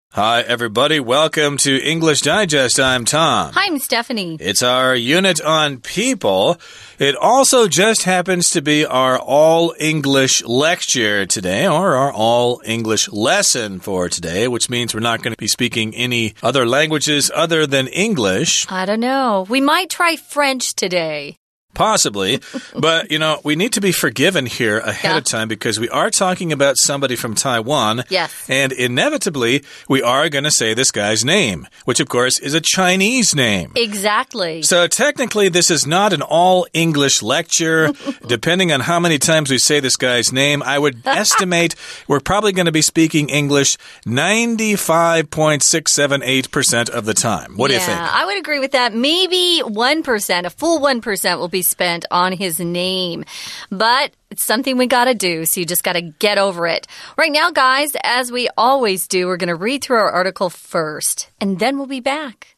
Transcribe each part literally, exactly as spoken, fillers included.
Hi, everybody. Welcome to English Digest. I'm Tom. Hi, I'm Stephanie. It's our unit on people. It also just happens to be our all-English lecture today, or our all-English lesson for today, which means we're not going to be speaking any other languages other than English. I don't know. We might try French today. Possibly, but, you know, we need to be forgiven here ahead yeah. of time because we are talking about somebody from Taiwan. Yes. And inevitably, we are going to say this guy's name, which, of course, is a Chinese name. Exactly. So technically, this is not an all-English lecture. Depending on how many times we say this guy's name, I would estimate we're probably going to be speaking English ninety-five point six seven eight percent of the time. What yeah, do you think? I would agree with that. Maybe one percent, a full one percent will be spent on his name. But it's something we got to do, so you just got to get over it. Right now, guys, as we always do, we're going to read through our article first, and then we'll be back.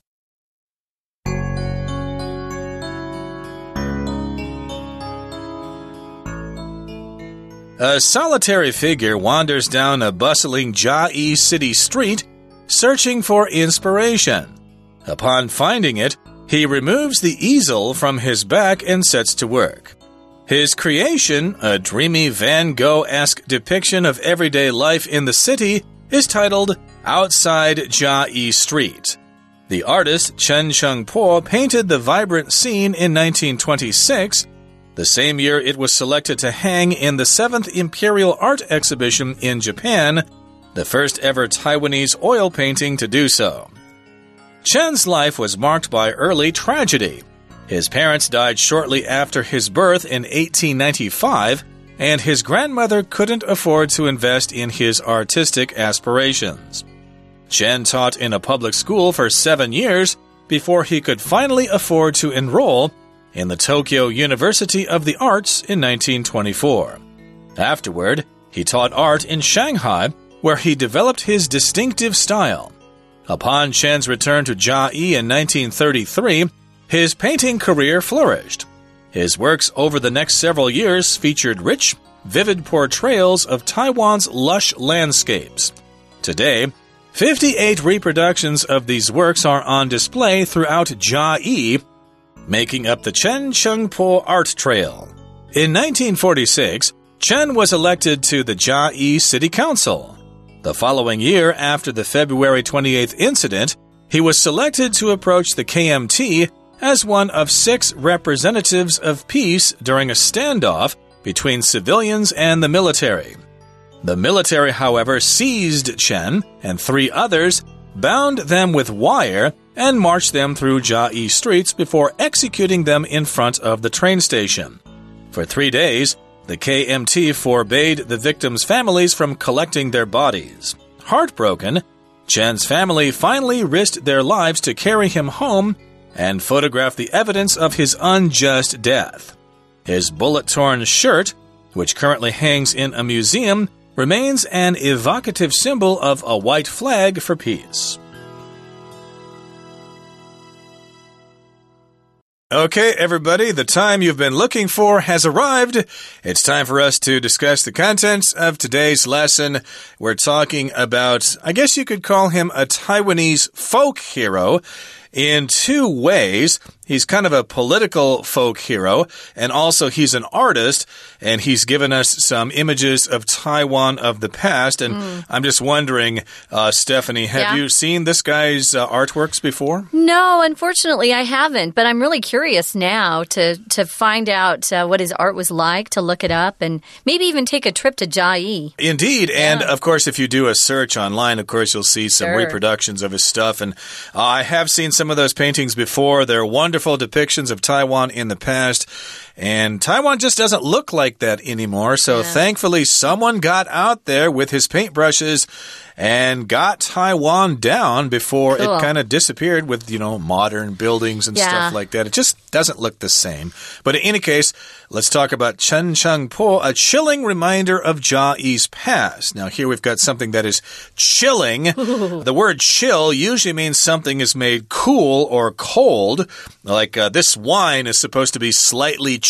A solitary figure wanders down a bustling Chiayi city street, searching for inspiration. Upon finding it, he removes the easel from his back and sets to work. His creation, a dreamy Van Gogh-esque depiction of everyday life in the city, is titled Outside Chiayi Street. The artist Chen Cheng-po painted the vibrant scene in nineteen twenty-six, the same year it was selected to hang in the seventh Imperial Art Exhibition in Japan, the first ever Taiwanese oil painting to do so. Chen's life was marked by early tragedy. His parents died shortly after his birth in eighteen ninety-five, and his grandmother couldn't afford to invest in his artistic aspirations. Chen taught in a public school for seven years before he could finally afford to enroll in the Tokyo University of the Arts in nineteen twenty-four. Afterward, he taught art in Shanghai, where he developed his distinctive style. Upon Chen's return to Chiayi in nineteen thirty-three, his painting career flourished. His works over the next several years featured rich, vivid portrayals of Taiwan's lush landscapes. Today, fifty-eight reproductions of these works are on display throughout Chiayi, making up the Chen Cheng-po Art Trail. In nineteen forty-six, Chen was elected to the Chiayi City Council. The following year, after the February twenty-eighth incident, he was selected to approach the K M T as one of six representatives of peace during a standoff between civilians and the military. The military, however, seized Chen and three others, bound them with wire, and marched them through Chiayi streets before executing them in front of the train station. For three days, the K M T forbade the victims' families from collecting their bodies. Heartbroken, Chen's family finally risked their lives to carry him home and photograph the evidence of his unjust death. His bullet-torn shirt, which currently hangs in a museum, remains an evocative symbol of a white flag for peace. Okay, everybody, the time you've been looking for has arrived. It's time for us to discuss the contents of today's lesson. We're talking about, I guess you could call him a Taiwanese folk hero in two ways. He's kind of a political folk hero, and also he's an artist, and he's given us some images of Taiwan of the past. And mm. I'm just wondering, uh, Stephanie, have yeah. you seen this guy's uh, artworks before? No, unfortunately, I haven't. But I'm really curious now to, to find out uh, what his art was like, to look it up, and maybe even take a trip to Chiayi. Indeed. Yeah. And, of course, if you do a search online, of course, you'll see some sure. reproductions of his stuff. And uh, I have seen some of those paintings before. They're wonderful depictions of Taiwan in the past, and Taiwan just doesn't look like that anymore. So yeah. thankfully someone got out there with his paintbrushes and got Taiwan down before cool. it kind of disappeared with, you know, modern buildings and yeah. stuff like that. It just doesn't look the same. But in any case, let's talk about Chen Cheng-po, a chilling reminder of Chiayi's past. Now, here we've got something that is chilling. The word chill usually means something is made cool or cold. Like uh, this wine is supposed to be slightly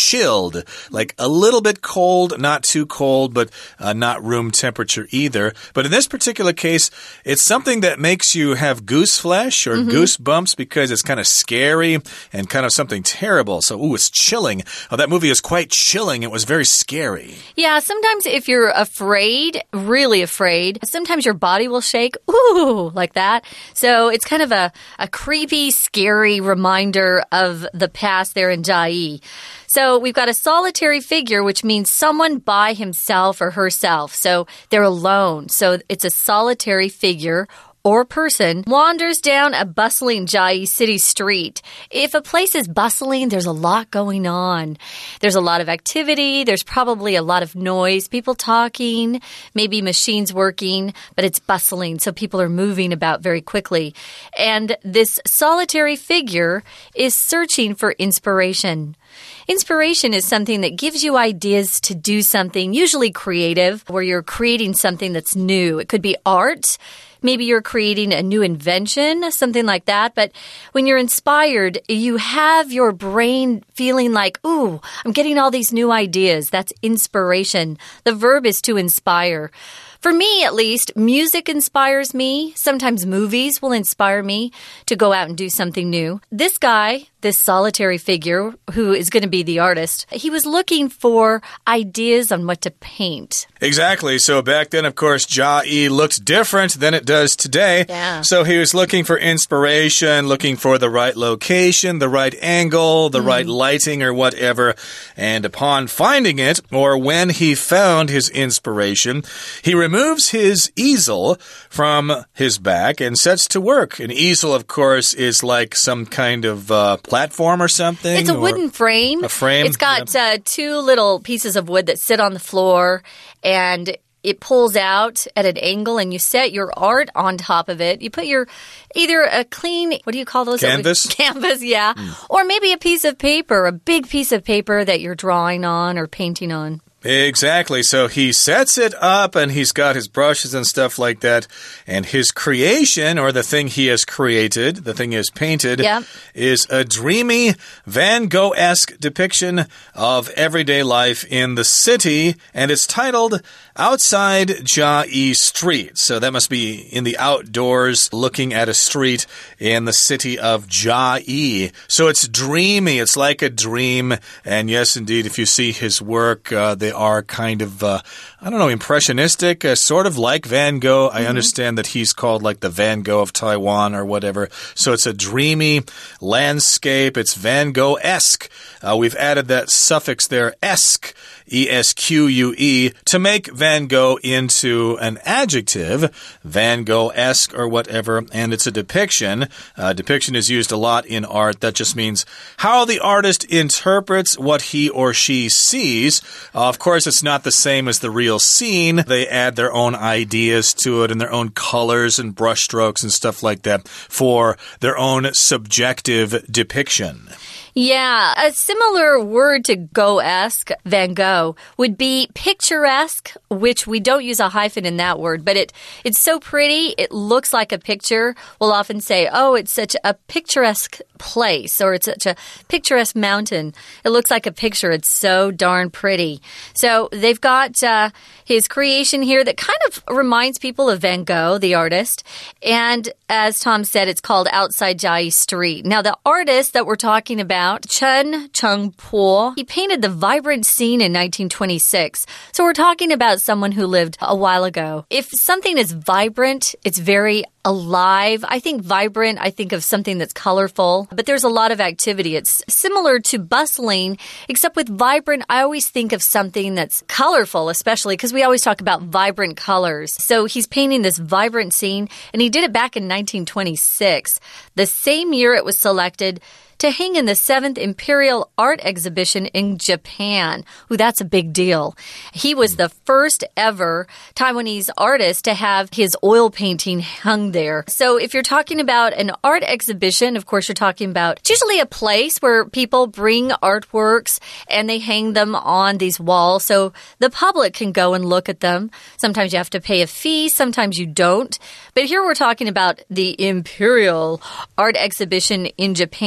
chilled, like a little bit cold, not too cold, but uh, not room temperature either. But in this particular case, it's something that makes you have goose flesh or mm-hmm. goosebumps because it's kind of scary and kind of something terrible. So, ooh, it's chilling. Oh, that movie is quite chilling. It was very scary. Yeah, sometimes if you're afraid, really afraid, sometimes your body will shake, ooh, like that. So it's kind of a, a creepy, scary reminder of the past there in Jiayi. So we've got a solitary figure, which means someone by himself or herself. So they're alone. So it's a solitary figure or person wanders down a bustling Jiayi city street. If a place is bustling, there's a lot going on. There's a lot of activity. There's probably a lot of noise, people talking, maybe machines working, but it's bustling, so people are moving about very quickly. And this solitary figure is searching for inspiration. Inspiration is something that gives you ideas to do something, usually creative, where you're creating something that's new. It could be art. Maybe you're creating a new invention, something like that. But when you're inspired, you have your brain feeling like, ooh, I'm getting all these new ideas. That's inspiration. The verb is to inspire. For me, at least, music inspires me. Sometimes movies will inspire me to go out and do something new. This guy, this solitary figure who is going to be the artist, he was looking for ideas on what to paint. Exactly. So back then, of course, Jiayi looked different than it does today. Yeah. So he was looking for inspiration, looking for the right location, the right angle, the mm. right lighting or whatever. And upon finding it, or when he found his inspiration, he removes his easel from his back and sets to work. An easel, of course, is like some kind of uh, platform or something. It's a wooden frame. A frame. It's got uh, two little pieces of wood that sit on the floor, and it pulls out at an angle, and you set your art on top of it. You put your either a clean, what do you call those? Canvas? Canvas, yeah. Mm. Or maybe a piece of paper, a big piece of paper that you're drawing on or painting on. Exactly. So he sets it up and he's got his brushes and stuff like that. And his creation, or the thing he has created, the thing he has painted, yep. is a dreamy Van Gogh-esque depiction of everyday life in the city. And it's titled Outside Jiayi Street. So that must be in the outdoors, looking at a street in the city of Jiayi. So it's dreamy. It's like a dream. And yes, indeed, if you see his work, uh, they are kind of, uh, I don't know, impressionistic, uh, sort of like Van Gogh. Mm-hmm. I understand that he's called like the Van Gogh of Taiwan or whatever. So it's a dreamy landscape. It's Van Gogh-esque. Uh, we've added that suffix there, esque, E S Q U E, to make Van Gogh into an adjective, Van Gogh-esque or whatever, and it's a depiction. Uh, depiction is used a lot in art. That just means how the artist interprets what he or she sees. Uh, of course, it's not the same as the real scene. They add their own ideas to it and their own colors and brushstrokes and stuff like that for their own subjective depiction. Yeah, a similar word to Gogh-esque, Van Gogh, would be picturesque, which we don't use a hyphen in that word, but it it's so pretty, it looks like a picture. We'll often say, oh, it's such a picturesque place, or it's such a picturesque mountain. It looks like a picture. It's so darn pretty. So they've got uh, his creation here that kind of reminds people of Van Gogh, the artist. And as Tom said, it's called Outside Jiayi Street. Now, the artist that we're talking about, Chen Chengpo, he painted the vibrant scene in nineteen twenty-six. So we're talking about someone who lived a while ago. If something is vibrant, it's very alive. I think vibrant, I think of something that's colorful, but there's a lot of activity. It's similar to bustling, except with vibrant, I always think of something that's colorful, especially because we always talk about vibrant colors. So he's painting this vibrant scene, and he did it back in nineteen twenty-six. The same year it was selected to hang in the seventh Imperial Art Exhibition in Japan. Ooh, that's a big deal. He was the first ever Taiwanese artist to have his oil painting hung there. So if you're talking about an art exhibition, of course, you're talking about it's usually a place where people bring artworks and they hang them on these walls so the public can go and look at them. Sometimes you have to pay a fee, sometimes you don't. But here we're talking about the Imperial Art Exhibition in Japan. When you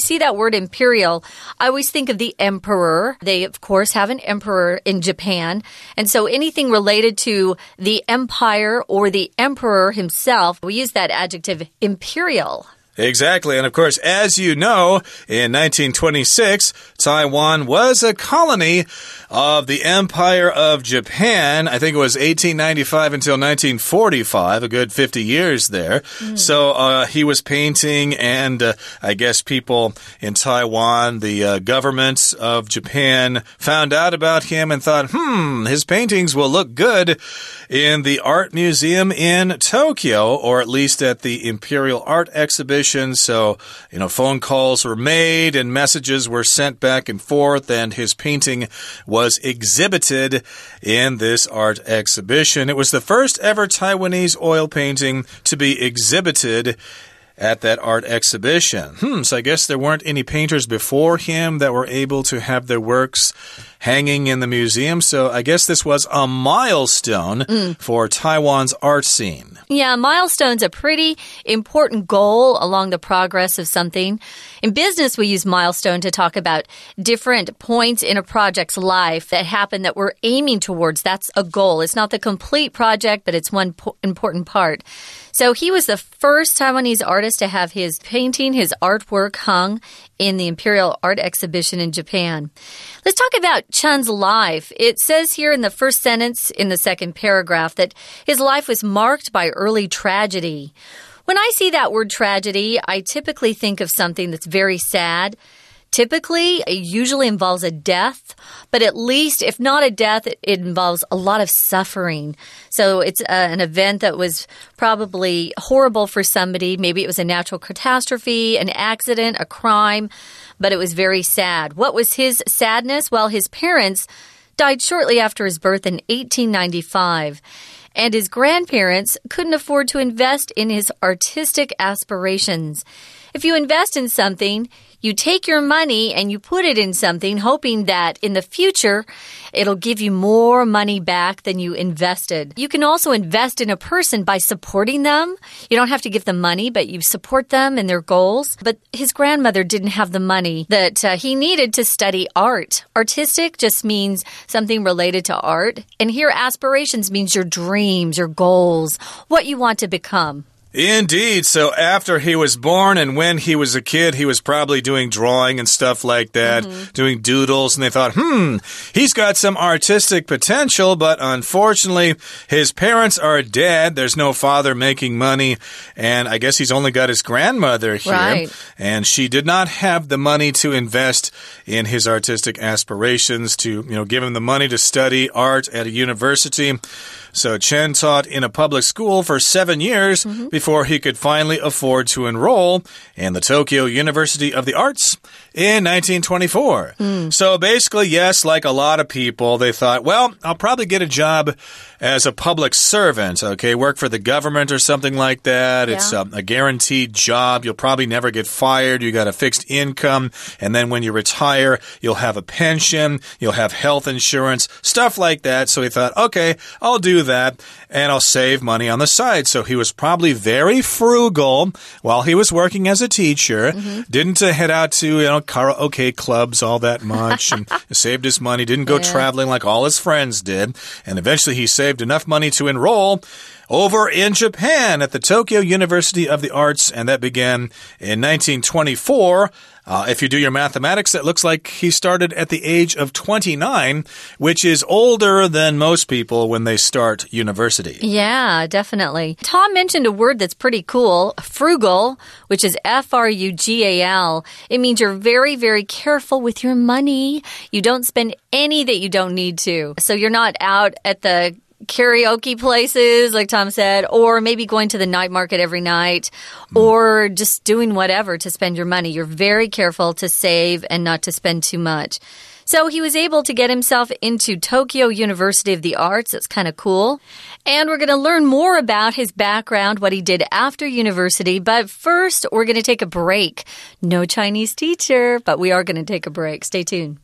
see that word imperial, I always think of the emperor. They, of course, have an emperor in Japan. And so anything related to the empire or the emperor himself, we use that adjective imperial. Exactly. And of course, as you know, in nineteen twenty-six, Taiwan was a colony of the Empire of Japan. I think it was eighteen ninety-five until nineteen forty-five, a good fifty years there. Mm. So uh, he was painting, and uh, I guess people in Taiwan, the uh, government of Japan, found out about him and thought, hmm, his paintings will look good in the art museum in Tokyo, or at least at the Imperial Art Exhibition. So, you know, phone calls were made and messages were sent back and forth, and his painting was exhibited in this art exhibition. It was the first ever Taiwanese oil painting to be exhibited at that art exhibition. Hmm, so I guess there weren't any painters before him that were able to have their works hanging in the museum. So I guess this was a milestone mm. for Taiwan's art scene. Yeah, milestone's a pretty important goal along the progress of something. In business, we use milestone to talk about different points in a project's life that happen that we're aiming towards. That's a goal. It's not the complete project, but it's one po- important part. So he was the first Taiwanese artist to have his painting, his artwork hung in the Imperial Art Exhibition in Japan. Let's talk about Chen's life. It says here in the first sentence in the second paragraph that his life was marked by early tragedy. When I see that word tragedy, I typically think of something that's very sad. Typically, it usually involves a death, but at least, if not a death, it, it involves a lot of suffering. So it's uh, an event that was probably horrible for somebody. Maybe it was a natural catastrophe, an accident, a crime, but it was very sad. What was his sadness? Well, his parents died shortly after his birth in eighteen ninety-five. And his grandparents couldn't afford to invest in his artistic aspirations. If you invest in something, you take your money and you put it in something, hoping that in the future, it'll give you more money back than you invested. You can also invest in a person by supporting them. You don't have to give them money, but you support them in their goals. But his grandmother didn't have the money that uh, he needed to study art. Artistic just means something related to art. And here, aspirations means your dreams, your goals, what you want to become. Indeed. So after he was born and when he was a kid, he was probably doing drawing and stuff like that, mm-hmm. doing doodles. And they thought, hmm, he's got some artistic potential. But unfortunately, his parents are dead. There's no father making money. And I guess he's only got his grandmother here. Right. And she did not have the money to invest in his artistic aspirations, to, you know, give him the money to study art at a university. So Chen taught in a public school for seven years mm-hmm. before he could finally afford to enroll in the Tokyo University of the Arts in nineteen twenty-four. Mm. So basically, yes, like a lot of people, they thought, well, I'll probably get a job as a public servant, okay, work for the government or something like that. Yeah. It's a, a guaranteed job. You'll probably never get fired. You got a fixed income. And then when you retire, you'll have a pension. You'll have health insurance, stuff like that. So he thought, okay, I'll do that and I'll save money on the side. So he was probably very frugal while he was working as a teacher. Mm-hmm. Didn't uh, head out to, you know, karaoke clubs all that much and saved his money. Didn't go yeah. traveling like all his friends did. And eventually he saved enough money to enroll over in Japan at the Tokyo University of the Arts, and that began in nineteen twenty-four. Uh, if you do your mathematics, it looks like he started at the age of twenty-nine, which is older than most people when they start university. Yeah, definitely. Tom mentioned a word that's pretty cool, frugal, which is F R U G A L. It means you're very, very careful with your money. You don't spend any that you don't need to. So you're not out at the karaoke places, like Tom said, or maybe going to the night market every night, mm. or just doing whatever to spend your money. You're very careful to save and not to spend too much. So he was able to get himself into Tokyo University of the Arts. That's kind of cool. And we're going to learn more about his background, what he did after university. But first, we're going to take a break. No Chinese teacher, but we are going to take a break. Stay tuned.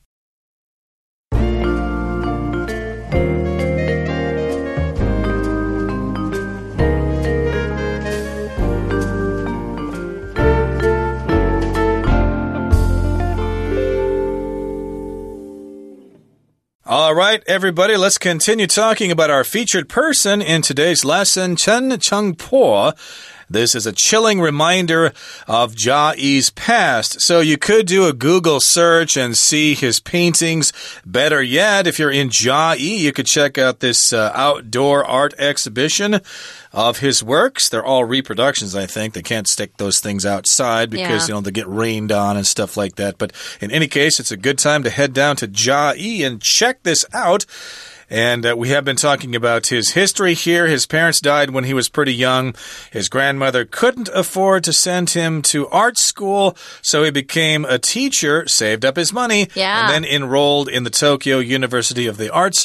right, everybody, let's continue talking about our featured person in today's lesson, Chen Chengpo. This is a chilling reminder of Jia Yi's past. So you could do a Google search and see his paintings. Better yet, if you're in Jia Yi, you could check out this uh, outdoor art exhibition of his works. They're all reproductions, I think. They can't stick those things outside because, yeah. you know, they get rained on and stuff like that. But in any case, it's a good time to head down to Jia Yi and check this out. And uh, we have been talking about his history here. His parents died when he was pretty young. His grandmother couldn't afford to send him to art school, so he became a teacher, saved up his money, yeah. and then enrolled in the Tokyo University of the Arts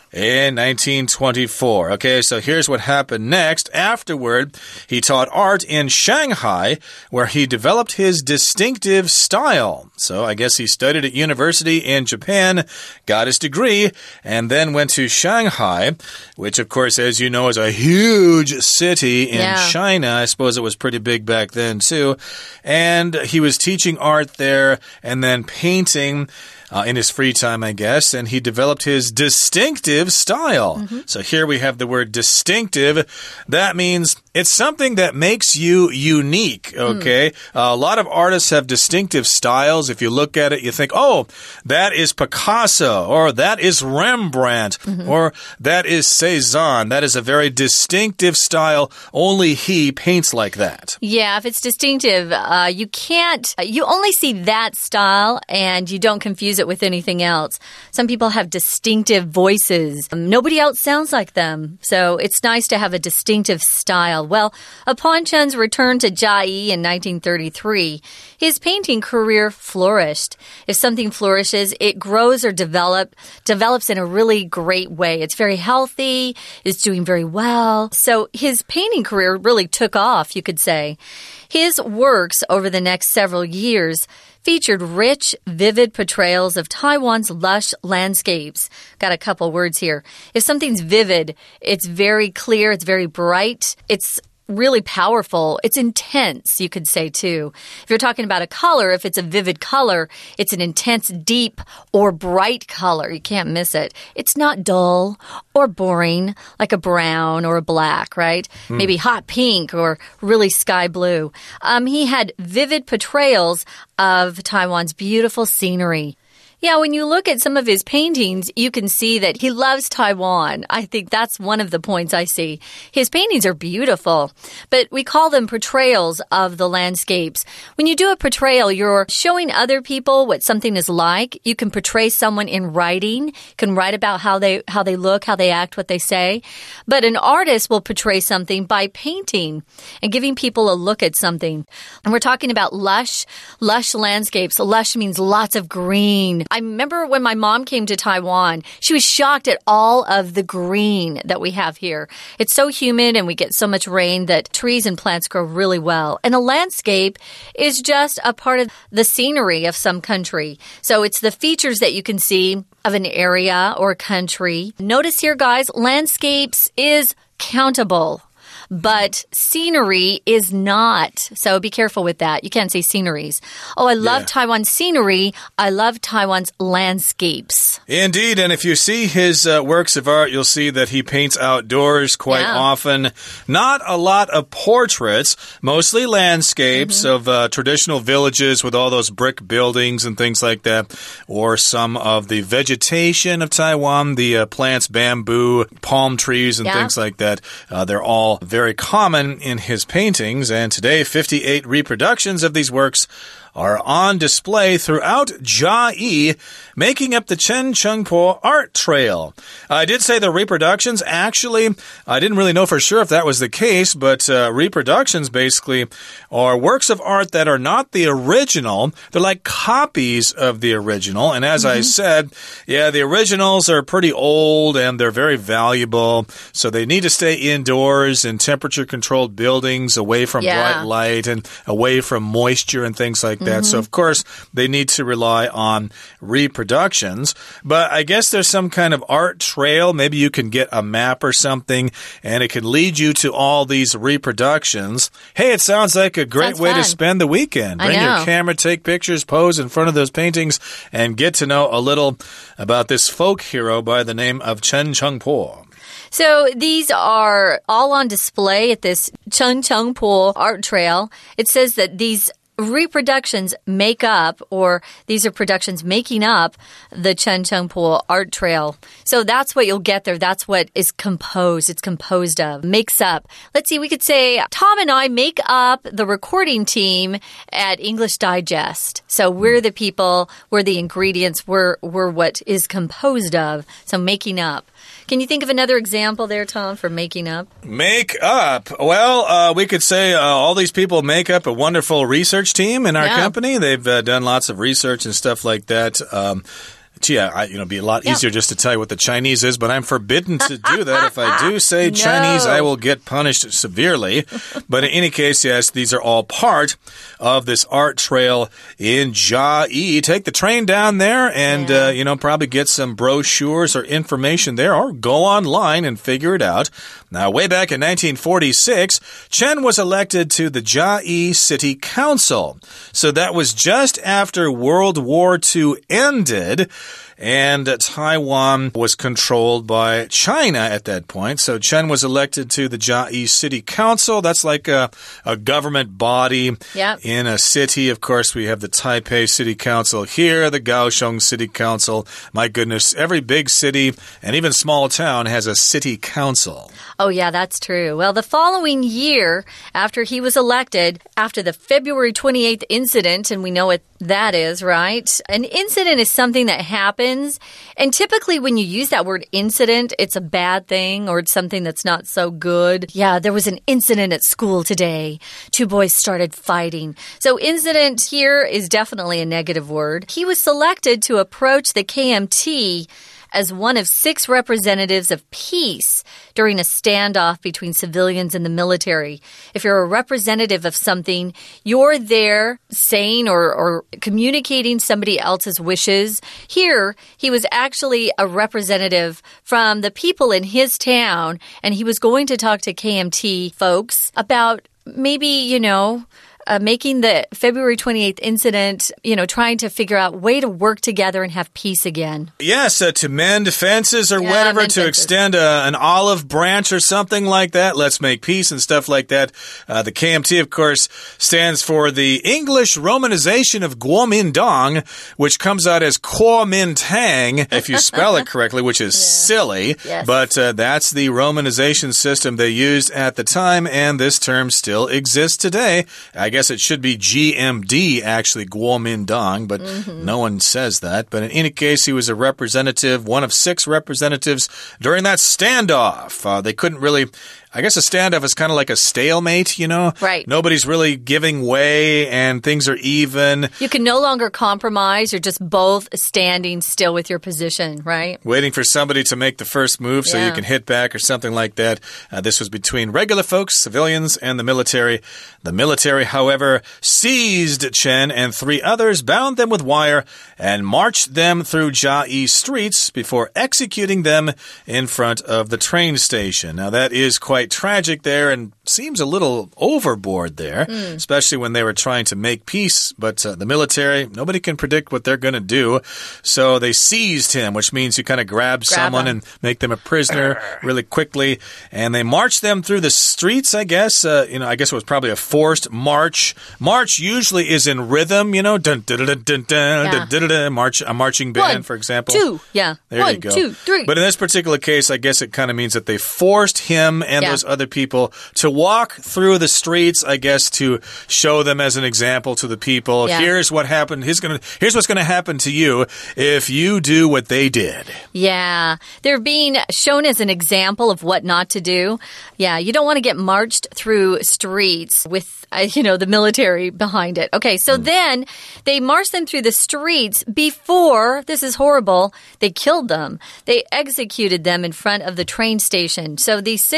in nineteen twenty-four. Okay, so here's what happened next. Afterward, he taught art in Shanghai, where he developed his distinctive style. So I guess he studied at university in Japan, got his degree, and then went to Shanghai, which, of course, as you know, is a huge city in yeah. China. I suppose it was pretty big back then, too. And he was teaching art there and then painting Uh, in his free time, I guess, and he developed his distinctive style. Mm-hmm. So here we have the word distinctive. That means it's something that makes you unique, okay? Mm. Uh, a lot of artists have distinctive styles. If you look at it, you think, oh, that is Picasso, or that is Rembrandt, mm-hmm. or that is Cézanne. That is a very distinctive style. Only he paints like that. Yeah, if it's distinctive, uh, you can't, you only see that style, and you don't confuse it with anything else. Some people have distinctive voices. Um, nobody else sounds like them. So it's nice to have a distinctive style. Well, upon Chen's return to Jia Yi in nineteen thirty-three, his painting career flourished. If something flourishes, it grows or develop, develops in a really great way. It's very healthy, it's doing very well. So his painting career really took off, you could say. His works over the next several years featured rich, vivid portrayals of Taiwan's lush landscapes. Got a couple words here. If something's vivid, it's very clear, it's very bright, it's really powerful. It's intense, you could say, too. If you're talking about a color, if it's a vivid color, it's an intense, deep, or bright color. You can't miss it. It's not dull or boring, like a brown or a black, right? Mm. Maybe hot pink or really sky blue. Um, he had vivid portrayals of Taiwan's beautiful scenery. Yeah, when you look at some of his paintings, you can see that he loves Taiwan. I think that's one of the points I see. His paintings are beautiful, but we call them portrayals of the landscapes. When you do a portrayal, you're showing other people what something is like. You can portray someone in writing. You can write about how they how they look, how they act, what they say. But an artist will portray something by painting and giving people a look at something. And we're talking about lush, lush landscapes. Lush means lots of green. I remember when my mom came to Taiwan, she was shocked at all of the green that we have here. It's so humid and we get so much rain that trees and plants grow really well. And a landscape is just a part of the scenery of some country. So it's the features that you can see of an area or country. Notice here, guys, landscapes is countable. But scenery is not. So be careful with that. You can't say sceneries. Oh, I love yeah. Taiwan's scenery. I love Taiwan's landscapes. Indeed. And if you see his uh, works of art, you'll see that he paints outdoors quite yeah. often. Not a lot of portraits, mostly landscapes mm-hmm. of uh, traditional villages with all those brick buildings and things like that. Or some of the vegetation of Taiwan, the uh, plants, bamboo, palm trees, and yeah. things like that. Uh, they're all very Very common in his paintings, and today fifty-eight reproductions of these works are on display throughout Jia Yi, making up the Chen Chengpo art trail. I did say the reproductions. Actually, I didn't really know for sure if that was the case, but uh, reproductions basically are works of art that are not the original. They're like copies of the original. And as mm-hmm. I said, yeah, the originals are pretty old and they're very valuable. So they need to stay indoors in temperature-controlled buildings, away from yeah. bright light and away from moisture and things like that. Mm-hmm. So, of course, they need to rely on reproductions. But I guess there's some kind of art trail. Maybe you can get a map or something, and it can lead you to all these reproductions. Hey, it sounds like a great sounds way fun. to spend the weekend. Bring I know. your camera, take pictures, pose in front of those paintings, and get to know a little about this folk hero by the name of Chen Chengpo. So these are all on display at this Chen Chengpo art trail. It says that these reproductions make up, or these are productions making up the Chen Chengpo art trail. So that's what you'll get there. That's what is composed. It's composed of, makes up. Let's see, we could say Tom and I make up the recording team at English Digest. So we're the people, we're the ingredients, we're, we're what is composed of. So making up. Can you think of another example there, Tom, for making up? Make up. Well, uh, we could say uh, all these people make up a wonderful research team in our yeah. company. They've uh, done lots of research and stuff like that. Um, Gee, I, you know, it'd be a lot yeah. easier just to tell you what the Chinese is, but I'm forbidden to do that. If I do say no. Chinese, I will get punished severely. But in any case, yes, these are all part of this art trail in Jiayi. Take the train down there and, yeah. uh, you know, probably get some brochures or information there, or go online and figure it out. Now, way back in nineteen forty-six, Chen was elected to the Jiayi City Council. So that was just after World War Two ended. And Taiwan was controlled by China at that point. So Chen was elected to the Jiayi City Council. That's like a, a government body yep. in a city. Of course, we have the Taipei City Council here, the Kaohsiung City Council. My goodness, every big city and even small town has a city council. Oh, yeah, that's true. Well, the following year, after he was elected, after the February twenty-eighth incident, and we know what that is, right? An incident is something that happens. And typically when you use that word incident, it's a bad thing or it's something that's not so good. Yeah, there was an incident at school today. Two boys started fighting. So incident here is definitely a negative word. He was selected to approach the K M T as one of six representatives of peace during a standoff between civilians and the military. If you're a representative of something, you're there saying or, or communicating somebody else's wishes. Here, he was actually a representative from the people in his town, and he was going to talk to K M T folks about maybe, you know, Uh, making the February twenty-eighth incident, you know, trying to figure out a way to work together and have peace again. Yes, uh, to mend fences or yeah, whatever, to fences. extend a, an olive branch or something like that. Let's make peace and stuff like that. Uh, the K M T, of course, stands for the English romanization of Kuomintang, which comes out as Kuomintang, if you spell it correctly, which is yeah. silly. Yes. But uh, that's the romanization system they used at the time, and this term still exists today. I guess it should be G M D, actually, Kuomintang, but mm-hmm. no one says that. But in any case, he was a representative, one of six representatives during that standoff. Uh, they couldn't really... I guess a standoff is kind of like a stalemate, you know? Right. Nobody's really giving way and things are even. You can no longer compromise. You're just both standing still with your position, right? Waiting for somebody to make the first move so yeah. you can hit back or something like that. Uh, this was between regular folks, civilians, and the military. The military, however, seized Chen and three others, bound them with wire, and marched them through Jiayi streets before executing them in front of the train station. Now, that is quite tragic there and seems a little overboard there, mm. especially when they were trying to make peace. But uh, the military, nobody can predict what they're going to do. So they seized him, which means you kind of grab, grab someone them. and make them a prisoner really quickly. And they marched them through the streets, I guess. Uh, you know, I guess it was probably a forced march. March usually is in rhythm, you know, dun dun dun dun dun, yeah. dun, dun, dun, march, a marching band, One, for example. Two, yeah. There One, you go. two, three. But in this particular case, I guess it kind of means that they forced him and yeah. those other people to walk through the streets, I guess, to show them as an example to the people. Yeah. Here's what happened. Here's, gonna, here's what's going to happen to you if you do what they did. Yeah. They're being shown as an example of what not to do. Yeah. You don't want to get marched through streets with, uh, you know, the military behind it. Okay. So mm. then they marched them through the streets before, this is horrible, they killed them. They executed them in front of the train station. So these six representatives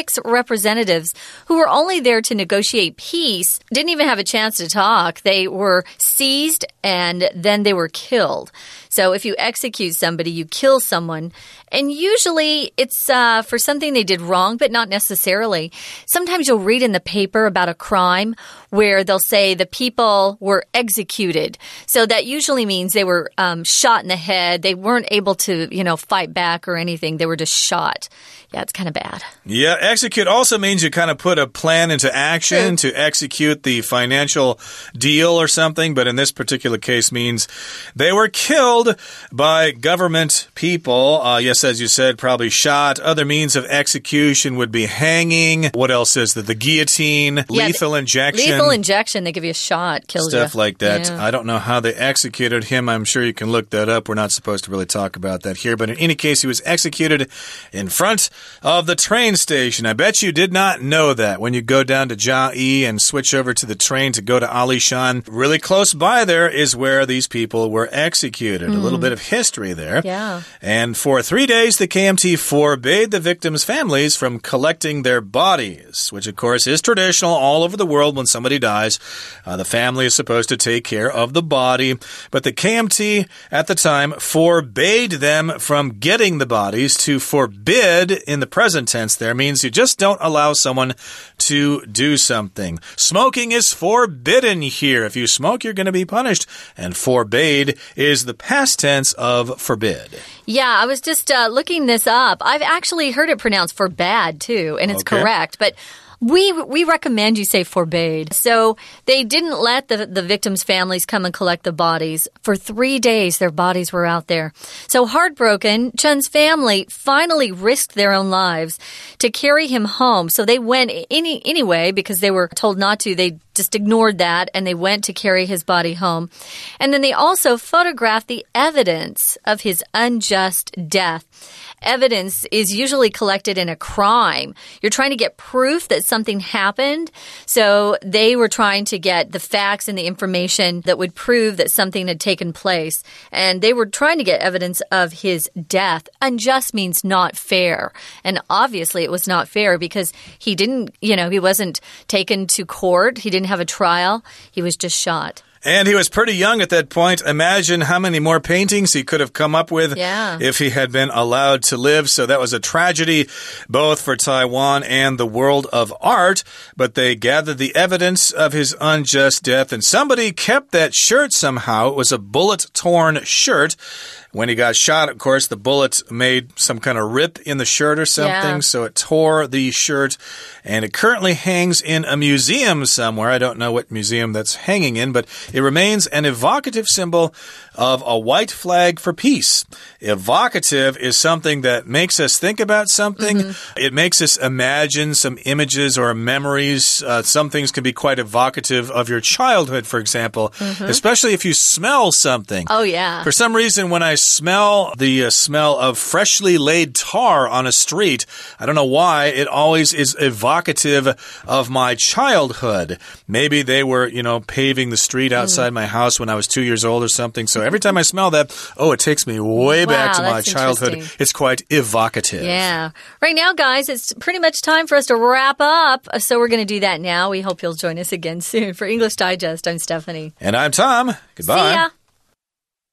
representatives who were only there to negotiate peace didn't even have a chance to talk. They were seized and then they were killed. So if you execute somebody, you kill someone. And usually it's uh, for something they did wrong, but not necessarily. Sometimes you'll read in the paper about a crime where they'll say the people were executed. So that usually means they were um, shot in the head. They weren't able to, you know, fight back or anything. They were just shot. Yeah, it's kind of bad. Yeah, execute also means you kind of put a plan into action True. to execute the financial deal or something. But in this particular case means they were killed by government people. Uh, yes, as you said, probably shot. Other means of execution would be hanging. What else is there? The guillotine, yeah, lethal injection. Lethal injection. They give you a shot, kills you. Stuff like that. Yeah. I don't know how they executed him. I'm sure you can look that up. We're not supposed to really talk about that here. But in any case, he was executed in front of the train station. I bet you did not know that when you go down to Chiayi and switch over to the train to go to Alishan. Really close by there is where these people were executed. Mm. A little bit of history there. Yeah. And for three days, the K M T forbade the victims' families from collecting their bodies, which, of course, is traditional all over the world. When somebody dies, uh, the family is supposed to take care of the body. But the K M T at the time forbade them from getting the bodies. To forbid in the present tense there means you just don't allow someone to do something. Smoking is forbidden here. If you smoke, you're going to be punished. And forbade is the past tense of forbid. Yeah, I was just uh, looking this up. I've actually heard it pronounced forbade, too, and it's okay. correct. But we we recommend you say forbade. So they didn't let the, the victims' families come and collect the bodies. For three days, their bodies were out there. So heartbroken, Chun's family finally risked their own lives to carry him home. So they went any anyway because they were told not to. They just ignored that, and they went to carry his body home. And then they also photographed the evidence of his unjust death. Evidence is usually collected in a crime. You're trying to get proof that something happened. So they were trying to get the facts and the information that would prove that something had taken place. And they were trying to get evidence of his death. Unjust means not fair. And obviously it was not fair because he didn't, you know, he wasn't taken to court. He didn't have a trial. He was just shot. And he was pretty young at that point. Imagine how many more paintings he could have come up with yeah. if he had been allowed to live. So that was a tragedy both for Taiwan and the world of art. But they gathered the evidence of his unjust death, and somebody kept that shirt somehow. It was a bullet-torn shirt. When he got shot, of course, the bullet made some kind of rip in the shirt or something, yeah. so it tore the shirt, and it currently hangs in a museum somewhere. I don't know what museum that's hanging in, but it remains an evocative symbol of a white flag for peace. Evocative is something that makes us think about something. Mm-hmm. It makes us imagine some images or memories. Uh, some things can be quite evocative of your childhood, for example, mm-hmm. especially if you smell something. Oh, yeah. For some reason, when I smell the uh, smell of freshly laid tar on a street, I don't know why, it always is evocative of my childhood. Maybe they were, you know, paving the street outside mm. my house when I was two years old or something. So every time I smell that, oh, it takes me way wow, back to my childhood. It's quite evocative. Yeah. Right now, guys, it's pretty much time for us to wrap up. So we're going to do that now. We hope you'll join us again soon. For English Digest, I'm Stephanie. And I'm Tom. Goodbye. See ya.